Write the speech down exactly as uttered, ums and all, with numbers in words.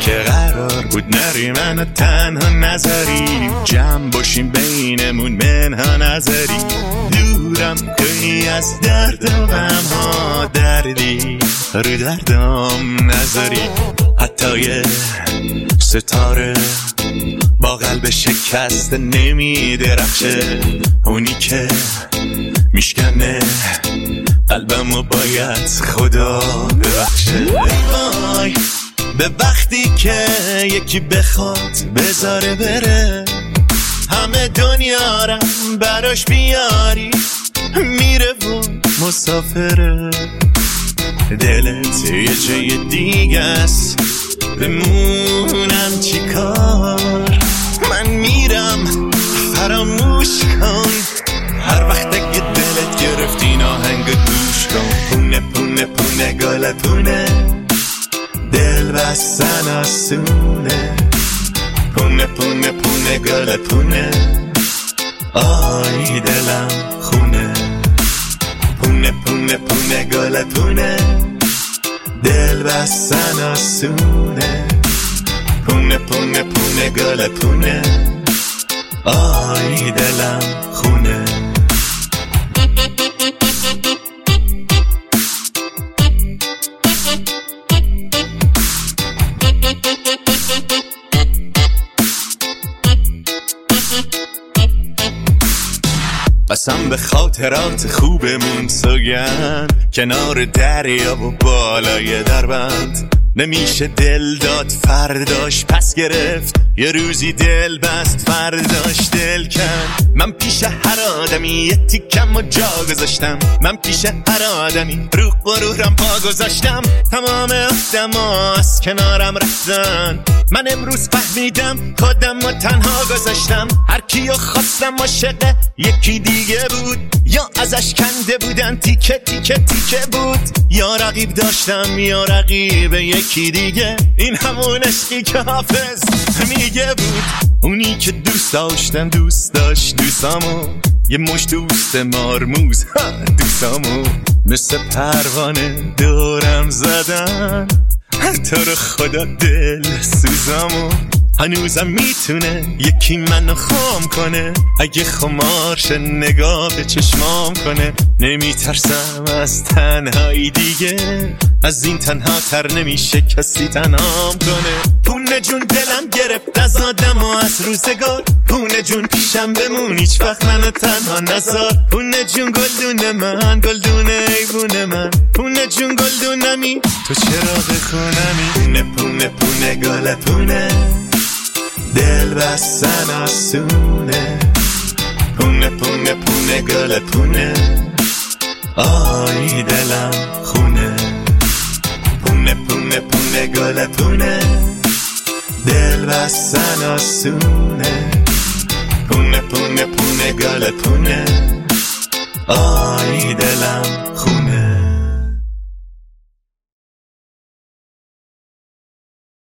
که قرار بود نری منو تنها نذاری، جمع باشیم بینمون منها نذاری، دورم کنی از درد و غم ها، دردی رو دردم نذاری. حتی یه ستاره با قلب شکست نمی درخشه، اونی که میشکنه قلبمو باید خدا ببخشه. وای به وقتی که یکی بخواد بذاره بره، همه دنیا رم براش بیاری، میره و مسافره. دلت یه جای دیگه است، بمونم چی کار؟ من میرم فراموش کن، هر وقت اگه دلت گرفت این آهنگ گوش کن. پونه پونه پونه گل پونه، دل بستن آسونه، پونه پونه پونه گل پونه، آی دلم خونه. پونه پونه پونه گل پونه، دل بستن آسونه، پونه پونه پونه گل پونه، آی دلم خونه. قسم به خاطرات خوبمون سوگند، کنار دریا و بالای دربند. نمیشه دل داد فرداش پس گرفت، یه روزی دل بست فرداش دل کن. من پیش هر آدمی یه تیکم و جا گذاشتم، من پیش هر آدمی رو غرورم پا گذاشتم. تمام آدما از کنارم رفتن، من امروز فهمیدم خودم رو تنها گذاشتم. هر کیو خواستم عاشق یکی دیگه بود، یا ازش کنده بودن تیکه تیکه تیکه بود، یا رقیب داشتم یا رقیب یکی دیگه. این همون عشقی که حافظ میگه بود، اونی که دوست داشتم دوست داشت دوستامو، یه مش دوست مارموز دوستامو مثل پروانه دورم زدن. تو رو خدا دل سوزامو، هنوزم میتونه یکی منو خام کنه، اگه خمارش نگاه به چشمام کنه. نمیترسم از تنهایی دیگه، از این تنها تر نمیشه کسی تنهام کنه. پونه جون دلم گرفت از آدم و از روزگار، پونه جون پیشم بمون هیچ وقت منو تنها نذار. پونه جون گلدون من گلدون ایوون من، پونه جون گلدونمی تو چراغ خونمی. پونه پونه پونه گل پونه، دل بستن آسونه، پونه پونه پونه گل پونه، آی دلم خونه. پونه پونه پونه گل پونه، دل بستن آسونه، پونه پونه پونه گل پونه، آی دلم خونه.